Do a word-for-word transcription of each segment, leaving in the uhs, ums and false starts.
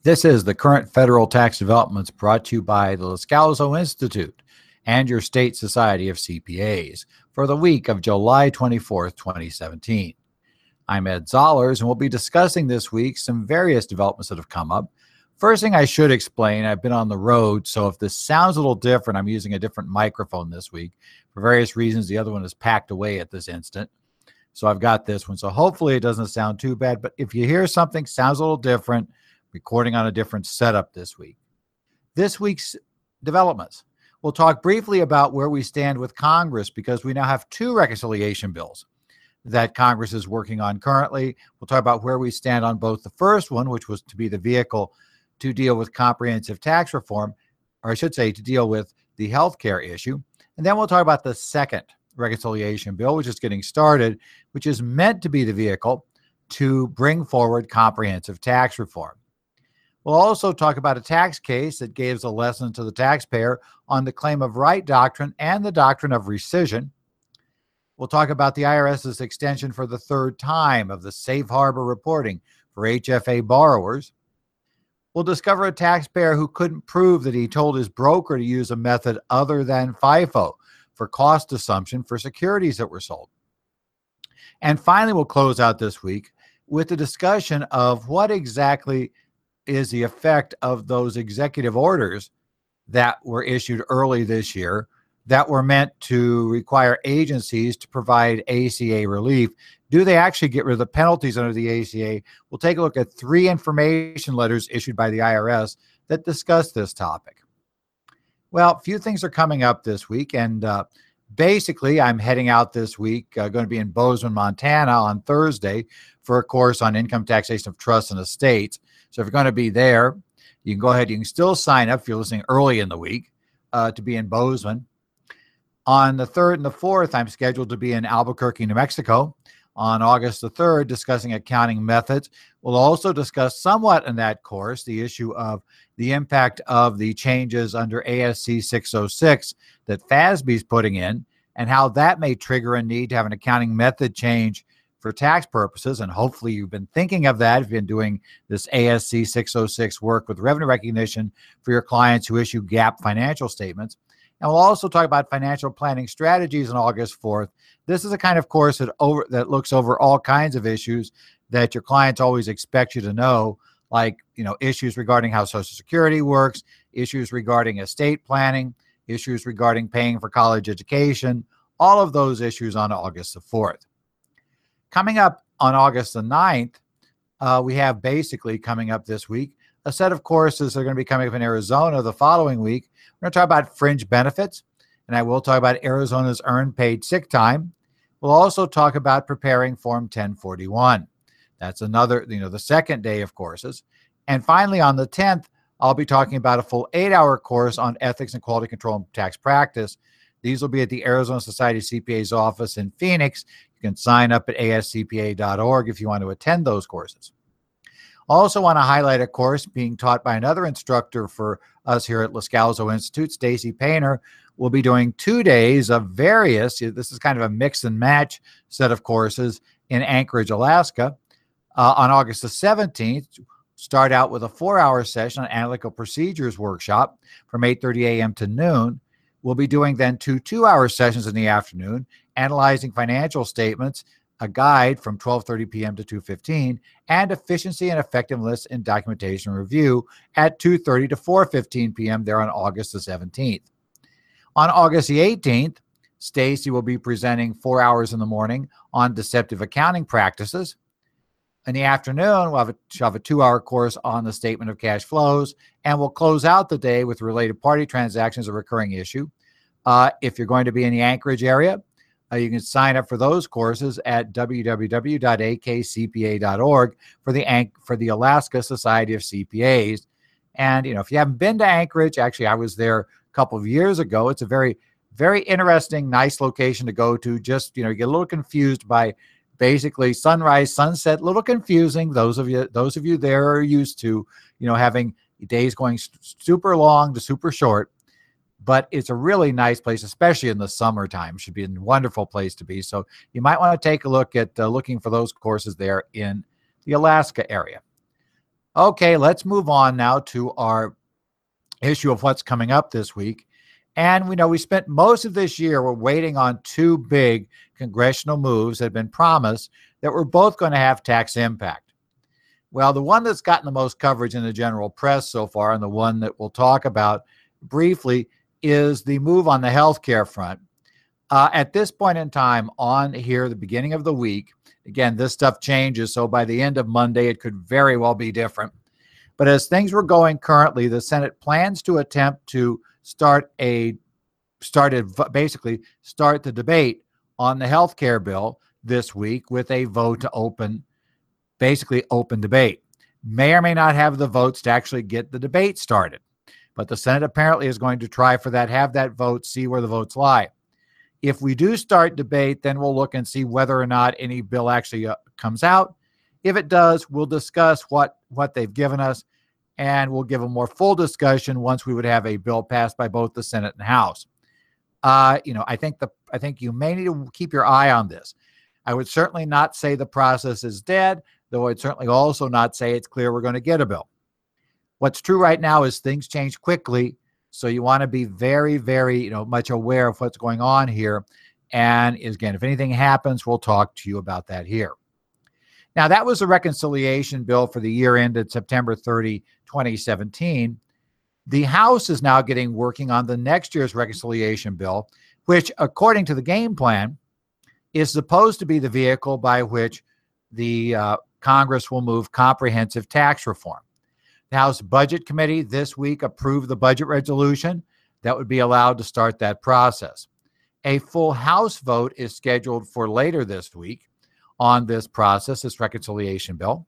This is the current federal tax developments brought to you by the Loscalzo Institute and your state society of C P As for the week of July twenty-fourth, twenty seventeen. I'm Ed Zollers, and we'll be discussing this week some various developments that have come up. First thing I should explain, I've been on the road, so if this sounds a little different, I'm using a different microphone this week. For various reasons, the other one is packed away at this instant. So I've got this one. So hopefully it doesn't sound too bad, but if you hear something sounds a little different, recording on a different setup this week. This week's developments. We'll talk briefly about where we stand with Congress because we now have two reconciliation bills that Congress is working on currently. We'll talk about where we stand on both the first one, which was to be the vehicle to deal with comprehensive tax reform, or I should say to deal with the health care issue. And then we'll talk about the second reconciliation bill, which is getting started, which is meant to be the vehicle to bring forward comprehensive tax reform. We'll also talk about a tax case that gives a lesson to the taxpayer on the claim of right doctrine and the doctrine of rescission. We'll talk about the IRS's extension for the third time of the safe harbor reporting for H F A borrowers. We'll discover a taxpayer who couldn't prove that he told his broker to use a method other than FIFO for cost assumption for securities that were sold. And finally, we'll close out this week with a discussion of what exactly is the effect of those executive orders that were issued early this year that were meant to require agencies to provide A C A relief. Do they actually get rid of the penalties under the A C A? We'll take a look at three information letters issued by the I R S that discuss this topic. Well, a few things are coming up this week, and uh, basically I'm heading out this week, uh, going to be in Bozeman, Montana on Thursday for a course on income taxation of trusts and estates. So if you're going to be there, you can go ahead. You can still sign up if you're listening early in the week uh, to be in Bozeman. On the third and the fourth, I'm scheduled to be in Albuquerque, New Mexico on August the third, discussing accounting methods. We'll also discuss somewhat in that course the issue of the impact of the changes under A S C six oh six that F A S B is putting in and how that may trigger a need to have an accounting method change for tax purposes. And hopefully you've been thinking of that. You've been doing this A S C six oh six work with revenue recognition for your clients who issue GAAP financial statements. And we'll also talk about financial planning strategies on August fourth. This is a kind of course that over that looks over all kinds of issues that your clients always expect you to know, like, you know, issues regarding how Social Security works, issues regarding estate planning, issues regarding paying for college education, all of those issues on August the fourth. Coming up on August the ninth, uh, we have basically coming up this week a set of courses that are going to be coming up in Arizona the following week. We're going to talk about fringe benefits, and I will talk about Arizona's earned paid sick time. We'll also talk about preparing Form ten forty-one. That's another, you know, the second day of courses. And finally, on the tenth, I'll be talking about a full eight-hour course on ethics and quality control and tax practice. These will be at the Arizona Society of C P As office in Phoenix. You can sign up at A S C P A dot org if you want to attend those courses. Also want to highlight a course being taught by another instructor for us here at Loscalzo Institute, Stacy Painter. We'll be doing two days of various, this is kind of a mix and match set of courses in Anchorage, Alaska. Uh, on August the seventeenth, start out with a four-hour session on analytical procedures workshop from eight thirty a.m. to noon. We'll be doing then two two-hour sessions in the afternoon, analyzing financial statements, a guide from twelve thirty p.m. to two fifteen, and efficiency and effectiveness in documentation review at two thirty to four fifteen p.m. there on August the seventeenth. On August the eighteenth, Stacy will be presenting four hours in the morning on deceptive accounting practices. In the afternoon, we'll have a, she'll have a two-hour course on the statement of cash flows, and we'll close out the day with related party transactions, a recurring issue. Uh, if you're going to be in the Anchorage area, uh, you can sign up for those courses at w w w dot a k c p a dot org for the An- for the Alaska Society of C P As. And, you know, if you haven't been to Anchorage, actually, I was there a couple of years ago. It's a very, very interesting, nice location to go to. Just, you know, you get a little confused by basically sunrise, sunset, a little confusing. Those of you, those of you there are used to, you know, having days going super long to super short, but it's a really nice place, especially in the summertime. Should be a wonderful place to be. So you might want to take a look at uh, looking for those courses there in the Alaska area. Okay, let's move on now to our issue of what's coming up this week. And we know we spent most of this year, we're waiting on two big congressional moves that have been promised that were both going to have tax impact. Well, the one that's gotten the most coverage in the general press so far, and the one that we'll talk about briefly, is the move on the healthcare front. Uh, at this point in time, on here, the beginning of the week, again, this stuff changes, so by the end of Monday, it could very well be different. But as things were going currently, the Senate plans to attempt to start a started basically start the debate on the health care bill this week with a vote to open, basically open debate. May or may not have the votes to actually get the debate started. But the Senate apparently is going to try for that, have that vote, see where the votes lie. If we do start debate, then we'll look and see whether or not any bill actually uh, comes out. If it does, we'll discuss what, what they've given us, and we'll give a more full discussion once we would have a bill passed by both the Senate and House. Uh, you know, I think the I think you may need to keep your eye on this. I would certainly not say the process is dead, though I'd certainly also not say it's clear we're going to get a bill. What's true right now is things change quickly, so you want to be very, very, you know, much aware of what's going on here. And again, if anything happens, we'll talk to you about that here. Now, that was a reconciliation bill for the year ended September thirtieth, twenty seventeen. The House is now getting working on the next year's reconciliation bill, which, according to the game plan, is supposed to be the vehicle by which the uh, Congress will move comprehensive tax reform. The House Budget Committee this week approved the budget resolution that would be allowed to start that process. A full House vote is scheduled for later this week on this process, this reconciliation bill.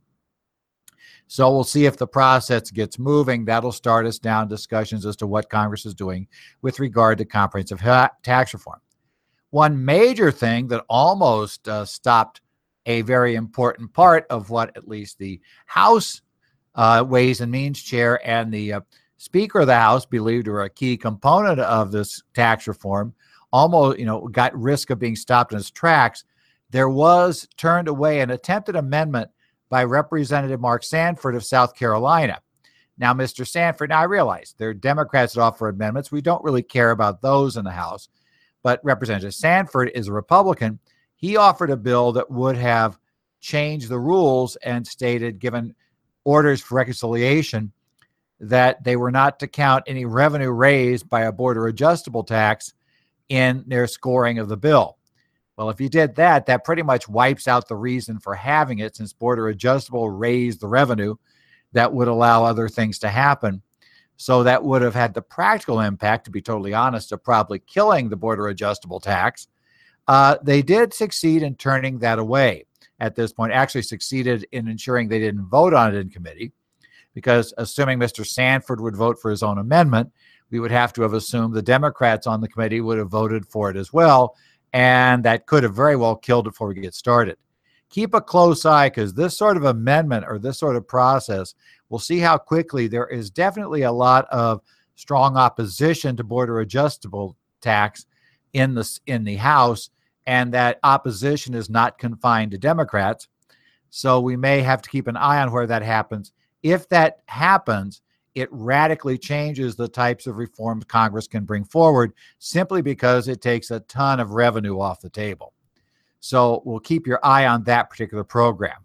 So we'll see if the process gets moving. That'll start us down discussions as to what Congress is doing with regard to comprehensive ha- tax reform. One major thing that almost uh, stopped a very important part of what at least the House uh, Ways and Means Chair and the uh, Speaker of the House believed were a key component of this tax reform, almost, you know, got risk of being stopped in its tracks. There was turned away an attempted amendment by Representative Mark Sanford of South Carolina. Now, Mister Sanford, now I realize there are Democrats that offer amendments. We don't really care about those in the House. But Representative Sanford is a Republican. He offered a bill that would have changed the rules and stated, given orders for reconciliation, that they were not to count any revenue raised by a border adjustable tax in their scoring of the bill. Well, if you did that, that pretty much wipes out the reason for having it, since border adjustable raised the revenue that would allow other things to happen. So that would have had the practical impact, to be totally honest, of probably killing the border adjustable tax. Uh, they did succeed in turning that away at this point, actually succeeded in ensuring they didn't vote on it in committee, because assuming Mister Sanford would vote for his own amendment, we would have to have assumed the Democrats on the committee would have voted for it as well. And that could have very well killed it before we get started. Keep a close eye, because this sort of amendment or this sort of process, we'll see how quickly. There is definitely a lot of strong opposition to border adjustable tax in the, in the House, and that opposition is not confined to Democrats. So we may have to keep an eye on where that happens. If that happens, it radically changes the types of reforms Congress can bring forward, simply because it takes a ton of revenue off the table. So we'll keep your eye on that particular program.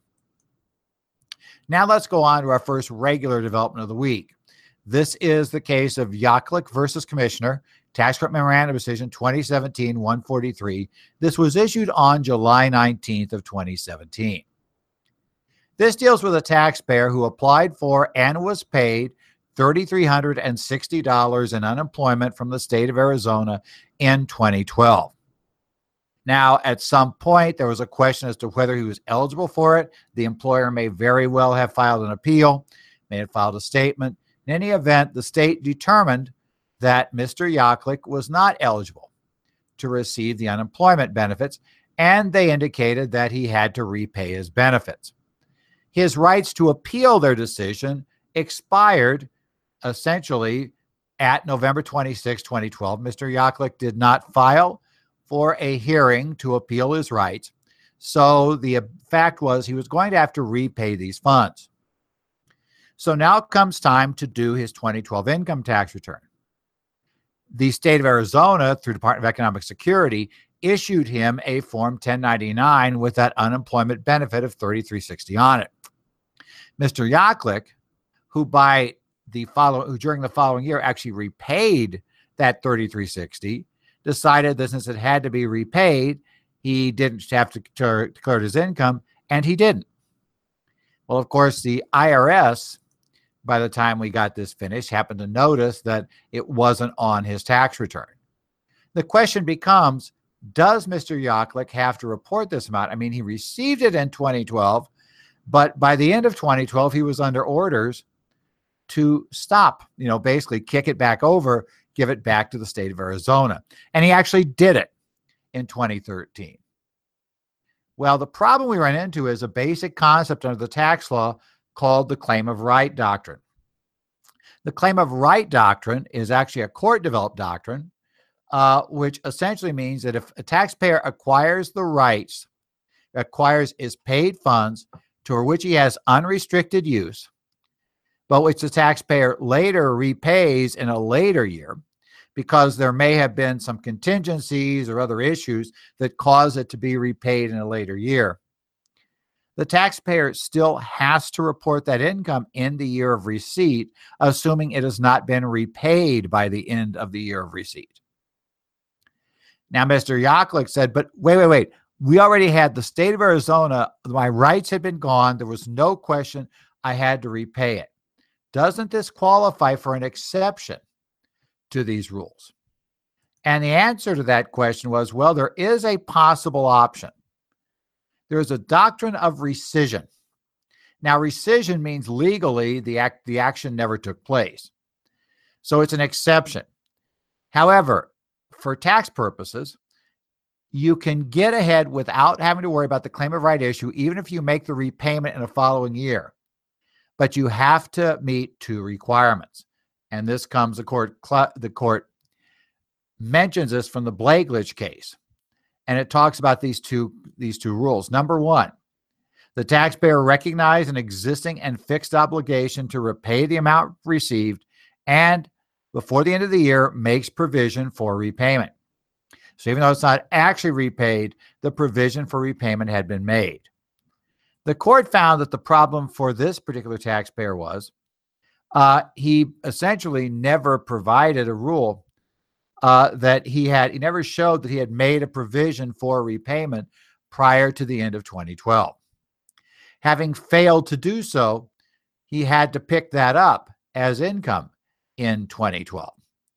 Now let's go on to our first regular development of the week. This is the case of Yaklich versus Commissioner, Tax Court Memorandum Decision twenty seventeen dash one forty-three. This was issued on July nineteenth of twenty seventeen. This deals with a taxpayer who applied for and was paid three thousand three hundred sixty dollars in unemployment from the state of Arizona in twenty twelve. Now, at some point, there was a question as to whether he was eligible for it. The employer may very well have filed an appeal, may have filed a statement. In any event, the state determined that Mister Yaklich was not eligible to receive the unemployment benefits, and they indicated that he had to repay his benefits. His rights to appeal their decision expired essentially at November twenty-sixth, twenty twelve. Mister Yaklich did not file for a hearing to appeal his rights. So the fact was he was going to have to repay these funds. So now comes time to do his twenty twelve income tax return. The state of Arizona, through Department of Economic Security, issued him a Form ten ninety-nine with that unemployment benefit of thirty-three sixty on it. Mister Yaklich, who by the follow, who during the following year actually repaid that thirty-three sixty, decided that since it had to be repaid, he didn't have to declare his income, and he didn't. Well, of course, the I R S, by the time we got this finished, happened to notice that it wasn't on his tax return. The question becomes, does Mister Yaklich have to report this amount? I mean, he received it in twenty twelve, but by the end of twenty twelve, he was under orders to stop, you know, basically kick it back over, give it back to the state of Arizona. And he actually did it in twenty thirteen. Well, the problem we run into is a basic concept under the tax law called the claim of right doctrine. The claim of right doctrine is actually a court-developed doctrine, uh, which essentially means that if a taxpayer acquires the rights, acquires his paid funds to which he has unrestricted use, but which the taxpayer later repays in a later year, because there may have been some contingencies or other issues that cause it to be repaid in a later year, the taxpayer still has to report that income in the year of receipt, assuming it has not been repaid by the end of the year of receipt. Now, Mister Yaklich said, but wait, wait, wait. We already had the state of Arizona. My rights had been gone. There was no question I had to repay it. Doesn't this qualify for an exception to these rules? And the answer to that question was, well, there is a possible option. There is a doctrine of rescission. Now, rescission means legally the act, the action never took place. So it's an exception. However, for tax purposes, you can get ahead without having to worry about the claim of right issue, even if you make the repayment in the following year. But you have to meet two requirements. And this comes, the court, the court mentions this from the Blaglich case. And it talks about these two, these two rules. Number one, the taxpayer recognized an existing and fixed obligation to repay the amount received and before the end of the year makes provision for repayment. So even though it's not actually repaid, the provision for repayment had been made. The court found that the problem for this particular taxpayer was uh, he essentially never provided a rule uh, that he had, he never showed that he had made a provision for repayment prior to the end of twenty twelve. Having failed to do so, he had to pick that up as income in twenty twelve.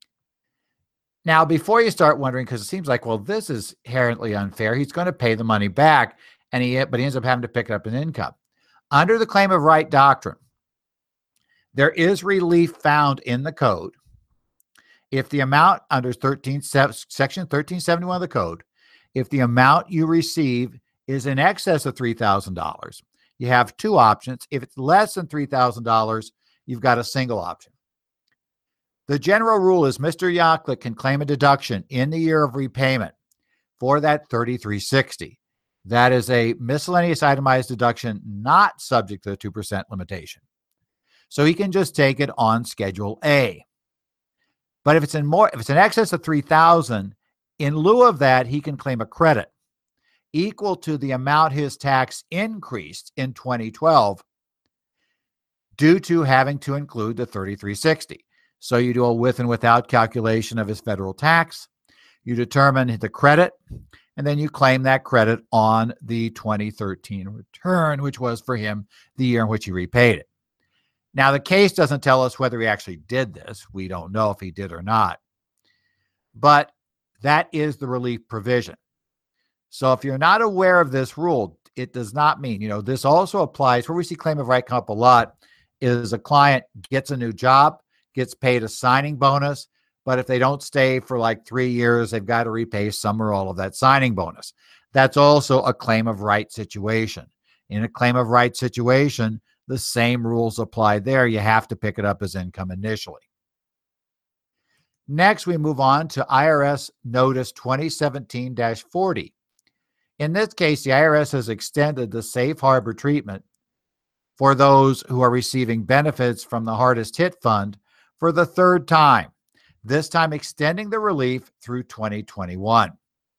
Now, before you start wondering, because it seems like, well, this is inherently unfair, he's going to pay the money back, and he but he ends up having to pick it up in income. Under the claim of right doctrine, there is relief found in the code if the amount under thirteen, section thirteen seventy-one of the code, if the amount you receive is in excess of three thousand dollars, you have two options. If it's less than three thousand dollars, you've got a single option. The general rule is Mister Yaklich can claim a deduction in the year of repayment for that thirty-three sixty. That is a miscellaneous itemized deduction not subject to the two percent limitation. So he can just take it on Schedule A. But if it's in more, if it's in excess of three thousand, in lieu of that, he can claim a credit equal to the amount his tax increased in twenty twelve due to having to include the thirty-three sixty. So you do a with and without calculation of his federal tax, you determine the credit, and then you claim that credit on the twenty thirteen return, which was for him the year in which he repaid it. Now, the case doesn't tell us whether he actually did this. We don't know if he did or not. But that is the relief provision. So if you're not aware of this rule, it does not mean, you know, this also applies where we see claim of right come up a lot is a client gets a new job, gets paid a signing bonus, but if they don't stay for like three years, they've got to repay some or all of that signing bonus. That's also a claim of right situation. In a claim of right situation, the same rules apply there. You have to pick it up as income initially. Next, we move on to I R S Notice twenty seventeen dash forty. In this case, the I R S has extended the safe harbor treatment for those who are receiving benefits from the Hardest Hit Fund for the third time, this time extending the relief through twenty twenty-one.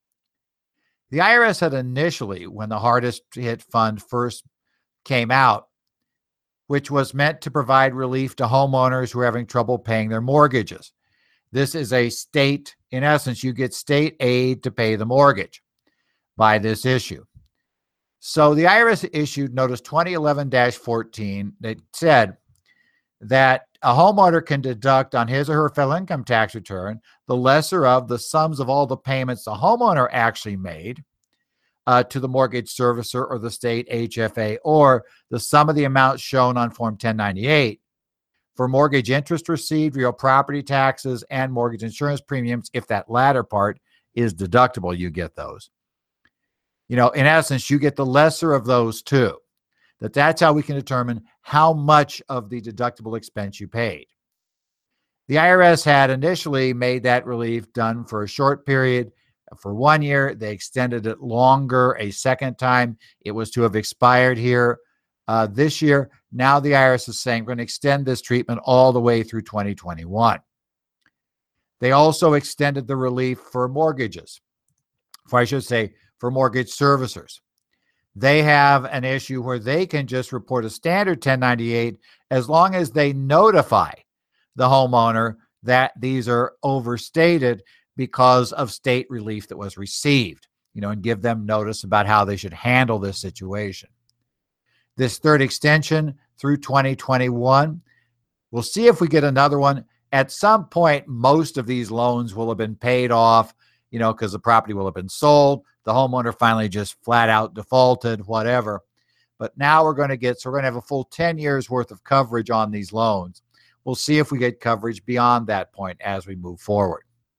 The I R S had initially, when the Hardest Hit Fund first came out, which was meant to provide relief to homeowners who are having trouble paying their mortgages. This is a state, in essence, you get state aid to pay the mortgage by this issue. So the I R S issued Notice twenty eleven dash fourteen that said that a homeowner can deduct on his or her federal income tax return the lesser of the sums of all the payments the homeowner actually made uh, to the mortgage servicer or the state H F A, or the sum of the amounts shown on Form ten ninety-eight for mortgage interest received, real property taxes, and mortgage insurance premiums. If that latter part is deductible, you get those. You know, in essence, you get the lesser of those two. That that's how we can determine how much of the deductible expense you paid. The I R S had initially made that relief done for a short period. For one year, they extended it longer a second time. It was to have expired here uh, this year. Now the I R S is saying we're going to extend this treatment all the way through twenty twenty-one. They also extended the relief for mortgages, or I should say for mortgage servicers. They have an issue where they can just report a standard ten ninety-eight as long as they notify the homeowner that these are overstated because of state relief that was received, you know, and give them notice about how they should handle this situation. This third extension through twenty twenty-one, we'll see if we get another one. At some point, most of these loans will have been paid off, you know, because the property will have been sold. The homeowner finally just flat out defaulted, whatever. But now we're going to get, so we're going to have a full ten years worth of coverage on these loans. We'll see if we get coverage beyond that point as we move forward.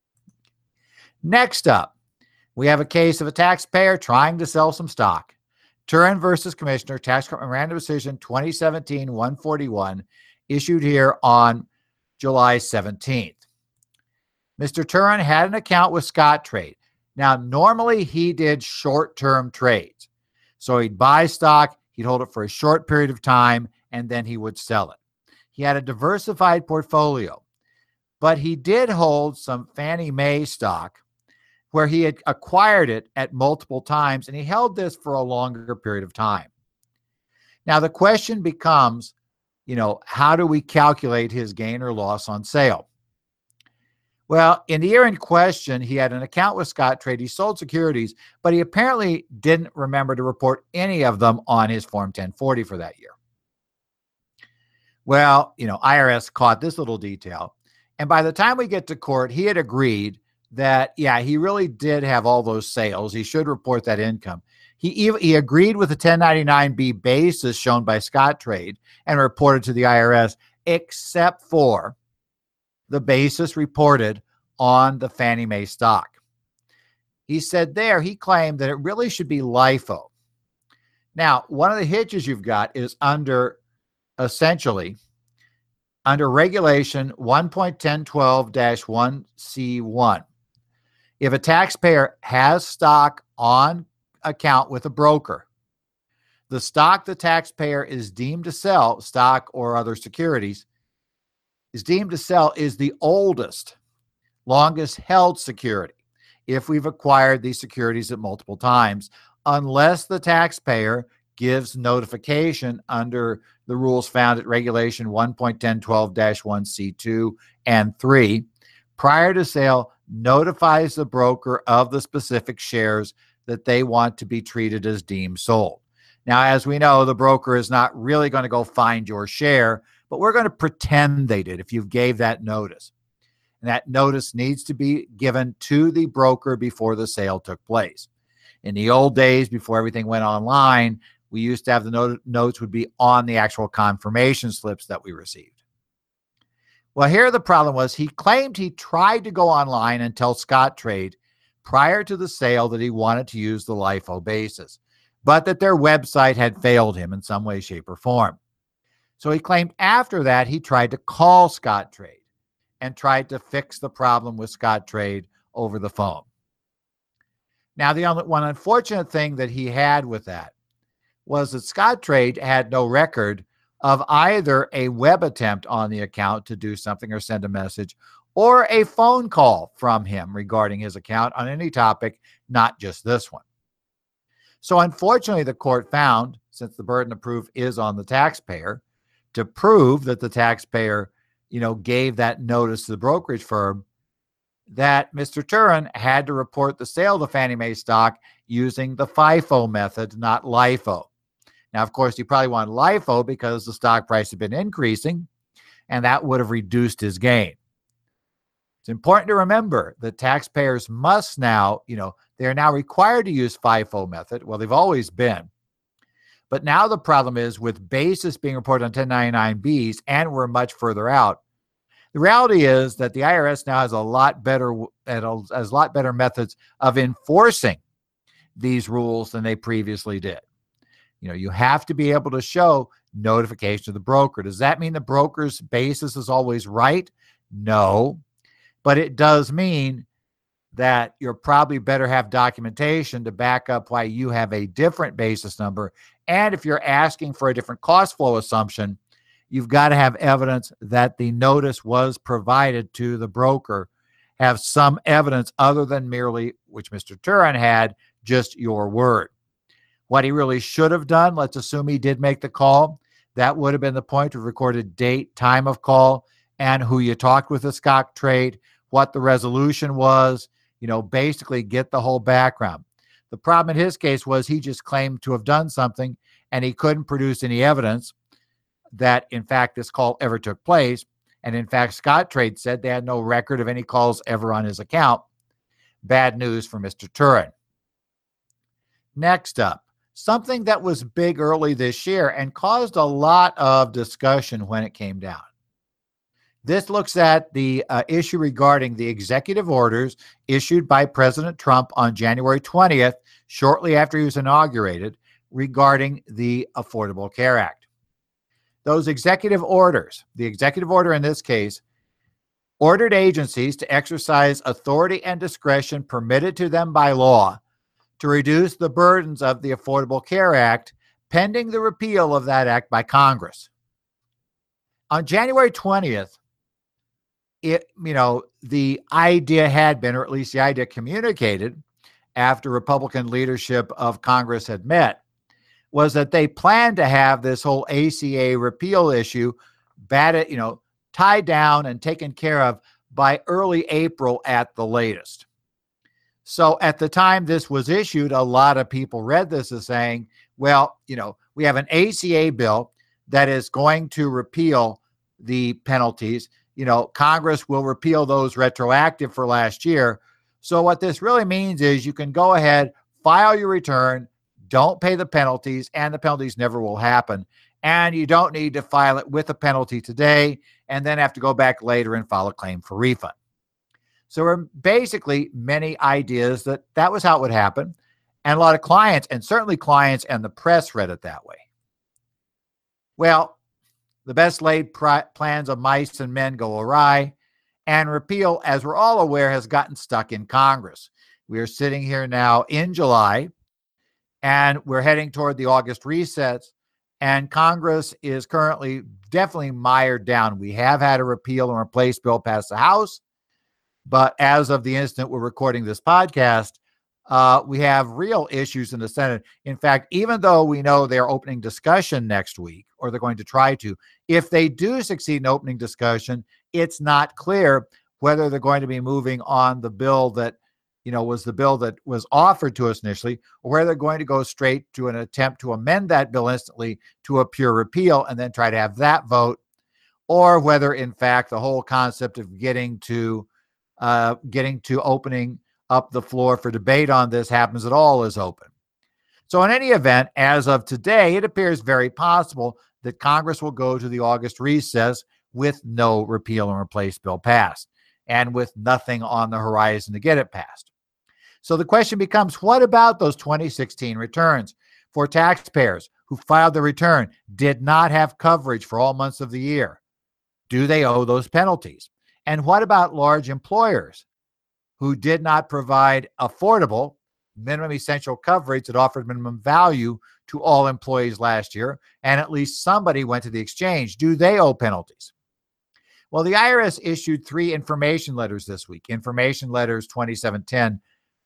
Next up, we have a case of a taxpayer trying to sell some stock. Turin versus Commissioner, Tax Court Memorandum Decision twenty seventeen one forty-one, issued here on July seventeenth. Mister Turin had an account with Scottrade. Now, normally he did short-term trades. So he'd buy stock, he'd hold it for a short period of time, and then he would sell it. He had a diversified portfolio, but he did hold some Fannie Mae stock where he had acquired it at multiple times, and he held this for a longer period of time. Now, the question becomes, you know, how do we calculate his gain or loss on sale? Well, in the year in question, he had an account with Scottrade. He sold securities, but he apparently didn't remember to report any of them on his Form ten forty for that year. Well, you know, I R S caught this little detail. And by the time we get to court, he had agreed that, yeah, he really did have all those sales. He should report that income. He, even, he agreed with the ten ninety-nine B basis shown by Scottrade and reported to the I R S, except for the basis reported on the Fannie Mae stock. He said there, he claimed that it really should be LIFO. Now, one of the hitches you've got is under, essentially, under Regulation one point ten twelve dash one C one. If a taxpayer has stock on account with a broker, the stock the taxpayer is deemed to sell, stock or other securities, is deemed to sell is the oldest, longest held security if we've acquired these securities at multiple times, unless the taxpayer gives notification under the rules found at Regulation one point ten twelve dash one C two and three, prior to sale, notifies the broker of the specific shares that they want to be treated as deemed sold. Now, as we know, the broker is not really going to go find your share, but we're going to pretend they did if you gave that notice. And that notice needs to be given to the broker before the sale took place. In the old days, before everything went online, we used to have the not- notes would be on the actual confirmation slips that we received. Well, here the problem was he claimed he tried to go online and tell Scottrade prior to the sale that he wanted to use the LIFO basis, but that their website had failed him in some way, shape, or form. So he claimed after that he tried to call Scottrade and tried to fix the problem with Scottrade over the phone. Now, the only one unfortunate thing that he had with that was that Scottrade had no record of either a web attempt on the account to do something or send a message, or a phone call from him regarding his account on any topic, not just this one. So unfortunately, the court found, since the burden of proof is on the taxpayer, to prove that the taxpayer, you know, gave that notice to the brokerage firm, that Mister Turin had to report the sale of the Fannie Mae stock using the FIFO method, not LIFO. Now, of course, he probably wanted LIFO because the stock price had been increasing, and that would have reduced his gain. It's important to remember that taxpayers must now, you know, they are now required to use FIFO method. Well, they've always been. But now the problem is with basis being reported on ten ninety-nine B's, and we're much further out. The reality is that the I R S now has a lot better has a lot better methods of enforcing these rules than they previously did. You know, you have to be able to show notification to the broker. Does that mean the broker's basis is always right? No, but it does mean that you're probably better have documentation to back up why you have a different basis number. And if you're asking for a different cost flow assumption, you've got to have evidence that the notice was provided to the broker, have some evidence other than merely, which Mister Turin had, just your word. What he really should have done, let's assume he did make the call, that would have been the point of recorded date, time of call, and who you talked with the Scottrade, what the resolution was, you know, basically get the whole background. The problem in his case was he just claimed to have done something, and he couldn't produce any evidence that, in fact, this call ever took place. And in fact, Scottrade said they had no record of any calls ever on his account. Bad news for Mister Turin. Next up, something that was big early this year and caused a lot of discussion when it came down. This looks at the uh, issue regarding the executive orders issued by President Trump on January twentieth, shortly after he was inaugurated, regarding the Affordable Care Act. Those executive orders, the executive order in this case, ordered agencies to exercise authority and discretion permitted to them by law to reduce the burdens of the Affordable Care Act, pending the repeal of that act by Congress. On January twentieth, it, you know, the idea had been, or at least the idea communicated after Republican leadership of Congress had met, was that they planned to have this whole A C A repeal issue batted, you know, tied down and taken care of by early April at the latest. So at the time this was issued, a lot of people read this as saying, well, you know, we have an A C A bill that is going to repeal the penalties. You know, Congress will repeal those retroactive for last year. So what this really means is you can go ahead, file your return, don't pay the penalties, and the penalties never will happen. And you don't need to file it with a penalty today and then have to go back later and file a claim for refund. So there were basically many ideas that that was how it would happen. And a lot of clients, and certainly clients and the press, read it that way. Well, the best laid pr- plans of mice and men go awry, and repeal, as we're all aware, has gotten stuck in Congress. We are sitting here now in July, and we're heading toward the August recess, and Congress is currently definitely mired down. We have had a repeal and replace bill pass the House, but as of the instant we're recording this podcast, uh, we have real issues in the Senate. In fact, even though we know they're opening discussion next week, or they're going to try to, if they do succeed in opening discussion, it's not clear whether they're going to be moving on the bill that, you know, was the bill that was offered to us initially, or whether they're going to go straight to an attempt to amend that bill instantly to a pure repeal and then try to have that vote, or whether, in fact, the whole concept of getting to uh, getting to opening up the floor for debate on this happens at all is open. So in any event, as of today, it appears very possible that Congress will go to the August recess with no repeal and replace bill passed, and with nothing on the horizon to get it passed. So the question becomes, what about those twenty sixteen returns for taxpayers who filed the return, did not have coverage for all months of the year? Do they owe those penalties? And what about large employers who did not provide affordable minimum essential coverage that offered minimum value to all employees last year, and at least somebody went to the exchange. Do they owe penalties? Well, the I R S issued three information letters this week. Information letters twenty seventeen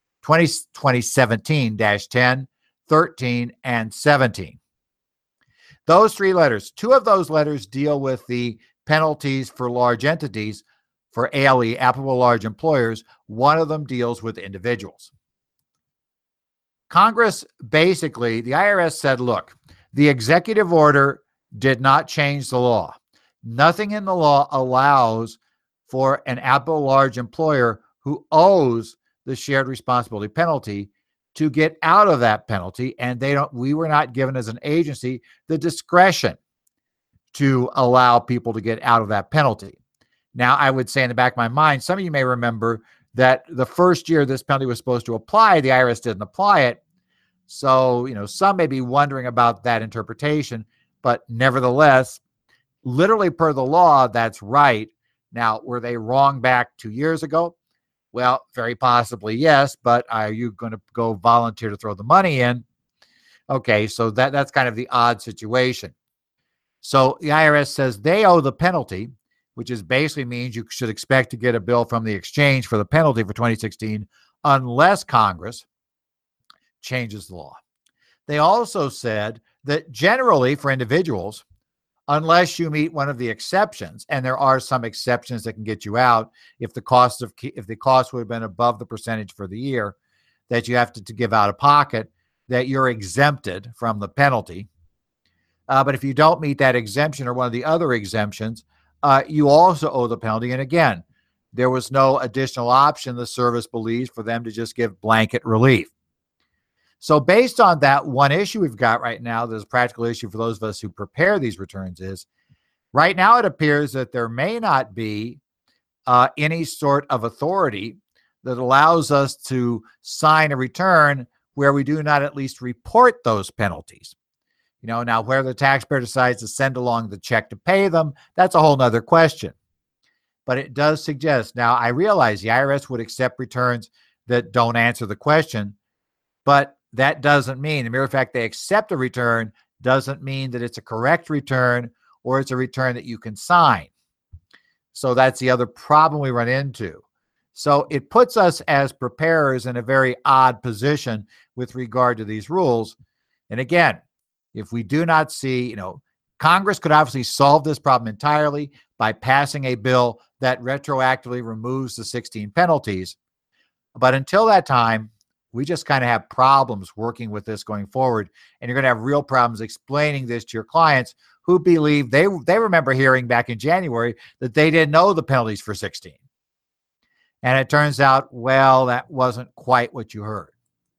dash ten, thirteen, and seventeen. Those three letters, two of those letters deal with the penalties for large entities, for A L E, applicable large employers. One of them deals with individuals. Congress basically, the I R S said, look, the executive order did not change the law. Nothing in the law allows for an applicable large employer who owes the shared responsibility penalty to get out of that penalty. And they don't, we were not given as an agency the discretion to allow people to get out of that penalty. Now, I would say in the back of my mind, some of you may remember that the first year this penalty was supposed to apply, the I R S didn't apply it. So, you know, some may be wondering about that interpretation, but nevertheless, literally per the law, that's right. Now, were they wrong back two years ago? Well, very possibly, yes, but are you going to go volunteer to throw the money in? Okay, so that, that's kind of the odd situation. So the I R S says they owe the penalty, which is basically means you should expect to get a bill from the exchange for the penalty for twenty sixteen unless Congress changes the law. They also said that generally for individuals, unless you meet one of the exceptions, and there are some exceptions that can get you out if the cost of if the cost would have been above the percentage for the year that you have to, to give out of pocket, that you're exempted from the penalty. Uh, but if you don't meet that exemption or one of the other exemptions, uh, you also owe the penalty. And again, there was no additional option, the service believes, for them to just give blanket relief. So based on that, one issue we've got right now, there's a practical issue for those of us who prepare these returns, is right now it appears that there may not be uh, any sort of authority that allows us to sign a return where we do not at least report those penalties. You know, now where the taxpayer decides to send along the check to pay them, that's a whole nother question. But it does suggest, now I realize the I R S would accept returns that don't answer the question, but that doesn't mean, the mere fact they accept a return doesn't mean that it's a correct return or it's a return that you can sign. So that's the other problem we run into. So it puts us as preparers in a very odd position with regard to these rules. And again, if we do not see, you know, Congress could obviously solve this problem entirely by passing a bill that retroactively removes the sixteen penalties. But until that time, we just kind of have problems working with this going forward. And you're going to have real problems explaining this to your clients who believe they, they remember hearing back in January that they didn't know the penalties for sixteen. And it turns out, well, that wasn't quite what you heard.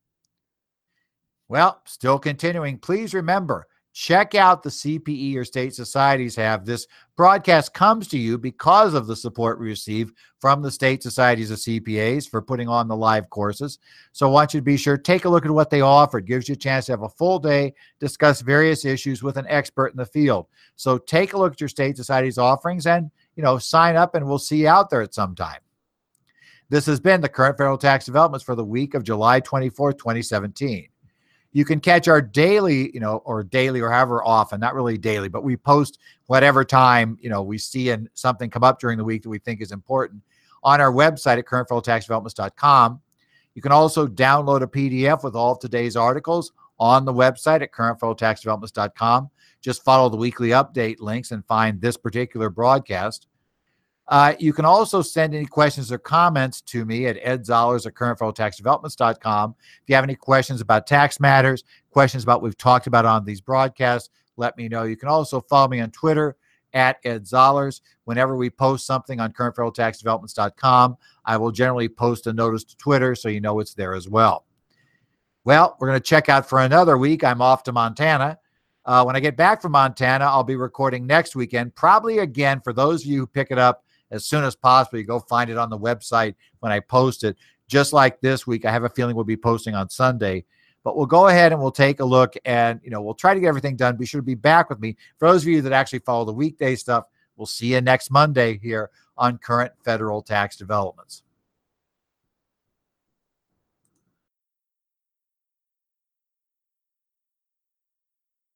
Well, still continuing, please remember, check out the C P E your state societies have. This broadcast comes to you because of the support we receive from the state societies of C P As for putting on the live courses. So I want you to be sure, take a look at what they offer. It gives you a chance to have a full day, discuss various issues with an expert in the field. So take a look at your state society's offerings and, you know, sign up, and we'll see you out there at some time. This has been the current federal tax developments for the week of July twenty-fourth, twenty seventeen. You can catch our daily, you know, or daily or however often, not really daily, but we post whatever time, you know, we see and something come up during the week that we think is important on our website at current federal tax developments dot com. You can also download a P D F with all of today's articles on the website at current federal tax developments dot com. Just follow the weekly update links and find this particular broadcast. Uh, you can also send any questions or comments to me at ed zollers at current federal tax developments dot com. If you have any questions about tax matters, questions about what we've talked about on these broadcasts, let me know. You can also follow me on Twitter at Ed Zollers. Whenever we post something on current federal tax developments dot com, I will generally post a notice to Twitter so you know it's there as well. Well, we're going to check out for another week. I'm off to Montana. Uh, when I get back from Montana, I'll be recording next weekend, probably again, for those of you who pick it up as soon as possible, you go find it on the website when I post it. Just like this week, I have a feeling we'll be posting on Sunday. But we'll go ahead and we'll take a look, and, you know, we'll try to get everything done. Be sure to be back with me. For those of you that actually follow the weekday stuff, we'll see you next Monday here on Current Federal Tax Developments.